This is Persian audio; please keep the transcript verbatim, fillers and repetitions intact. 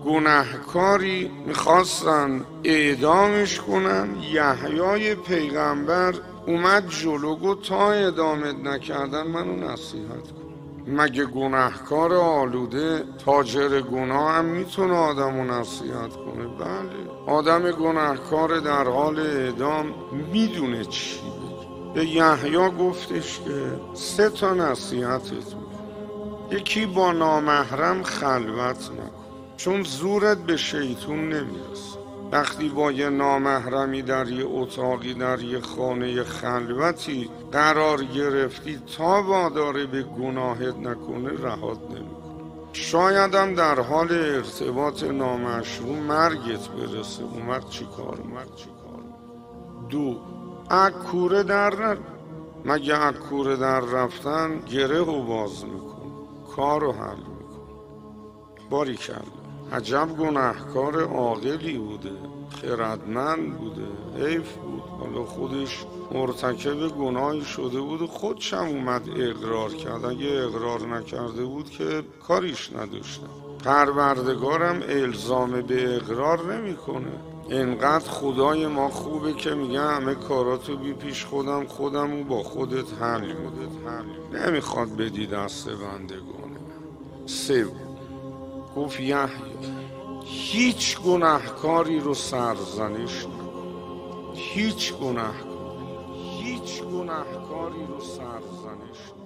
گناهکاری میخواستن اعدامش کنن. یحیای پیغمبر اومد جلو گفت تا اعدامت نکردن منو نصیحت کن. مگه گناهکار آلوده تاجر گناه هم میتونه آدمو نصیحت کنه؟ بله. آدم گناهکار در حال اعدام میدونه چی بگه. به یحیی گفتش که سه تا نصیحتت میکنه. یکی با نامحرم خلوت نکن، چون زورت به شیطون نمیرسه. وقتی با یه نامحرمی در یه اتاقی در یه خانه خلوتی قرار گرفتی تا واداره به گناهت نکنه رهات نمیکنه. شاید هم در حال ارتباط نامشروع مرگت برسه. اومد چی کار؟ اومد چی کار؟ دو، اکوره در نر مگه اکوره در رفتن گره رو باز میکن، کار رو حل میکن. باریکلا. عجب گناهکار عاقلی بوده، خردمند بوده. حیف بود حالا خودش مرتکب گناهی شده بود و خودش هم اومد اقرار کرد. اگه اقرار نکرده بود که کاریش نداشتن. پروردگارم الزام به اقرار نمیکنه. انقدر خدای ما خوبه که میگه همه کاراتو بی پیش خودم خودمو با خودت حل میده. نمیخواد بدی دست بندگانه. سه، گفت یحیی هیچ گناهکاری رو سرزنش نکن. هیچ گناهکاری هیچ گناهکاری رو سرزنش نکن.